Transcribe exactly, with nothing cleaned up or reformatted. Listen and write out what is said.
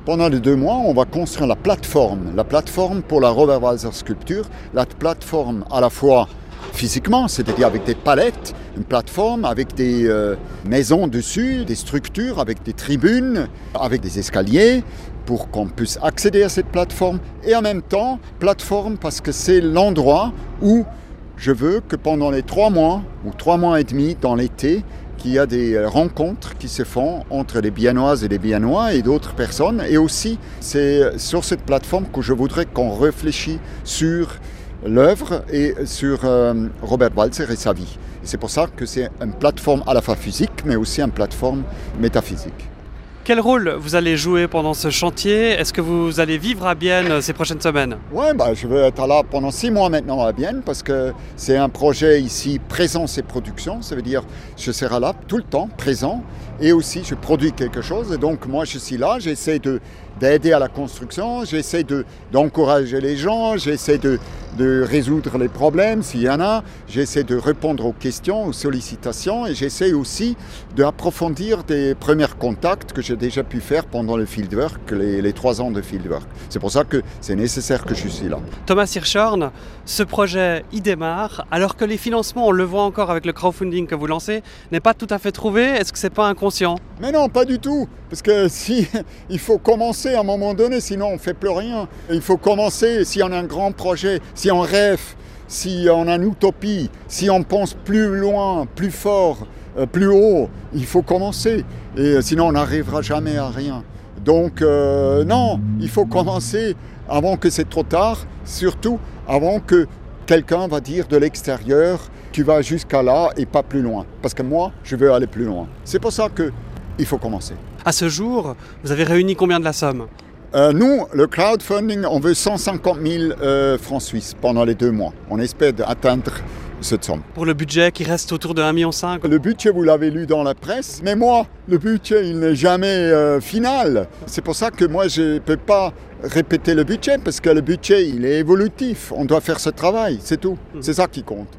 Pendant les deux mois, on va construire la plateforme, la plateforme pour la Robert Walser sculpture, la plateforme à la fois physiquement, c'est-à-dire avec des palettes, une plateforme avec des euh, maisons dessus, des structures, avec des tribunes, avec des escaliers, pour qu'on puisse accéder à cette plateforme. Et en même temps, plateforme parce que c'est l'endroit où je veux que pendant les trois mois, ou trois mois et demi dans l'été, qu'il y a des rencontres qui se font entre les Biennoises et les Biennois et d'autres personnes. Et aussi, c'est sur cette plateforme que je voudrais qu'on réfléchisse sur l'œuvre et sur euh, Robert Walser et sa vie. Et c'est pour ça que c'est une plateforme à la fois physique, mais aussi une plateforme métaphysique. Quel rôle vous allez jouer pendant ce chantier? Est-ce que vous allez vivre à Bienne ces prochaines semaines? Oui, bah, je vais être là pendant six mois maintenant à Bienne parce que c'est un projet ici présence et production. Ça veut dire je serai là tout le temps, présent, et aussi je produis quelque chose. Et donc moi je suis là, j'essaie de, d'aider à la construction, j'essaie de, d'encourager les gens, j'essaie de, de résoudre les problèmes s'il y en a, j'essaie de répondre aux questions, aux sollicitations, et j'essaie aussi d'approfondir des premiers contacts que j'ai déjà pu faire pendant le fieldwork, les, les trois ans de fieldwork. C'est pour ça que c'est nécessaire que je suis là. Thomas Hirschhorn, ce projet, il démarre, alors que les financements, on le voit encore avec le crowdfunding que vous lancez, n'est pas tout à fait trouvé. Est-ce que c'est pas inconscient? Mais non, pas du tout. Parce que si il faut commencer à un moment donné, sinon on ne fait plus rien. Il faut commencer, si on a un grand projet, si on rêve, si on a une utopie, si on pense plus loin, plus fort, euh, plus haut, il faut commencer. Et sinon on n'arrivera jamais à rien. Donc euh, non, il faut commencer avant que c'est trop tard, surtout avant que quelqu'un va dire de l'extérieur, tu vas jusqu'à là et pas plus loin. Parce que moi, je veux aller plus loin. C'est pour ça qu'il faut commencer. À ce jour, vous avez réuni combien de la somme? euh, Nous, le crowdfunding, on veut cent cinquante mille euh, francs suisses pendant les deux mois. On espère atteindre cette somme. Pour le budget qui reste autour de un virgule cinq million? Le budget, vous l'avez lu dans la presse, mais moi, le budget, il n'est jamais euh, final. C'est pour ça que moi, je ne peux pas répéter le budget, parce que le budget, il est évolutif. On doit faire ce travail, c'est tout. C'est ça qui compte.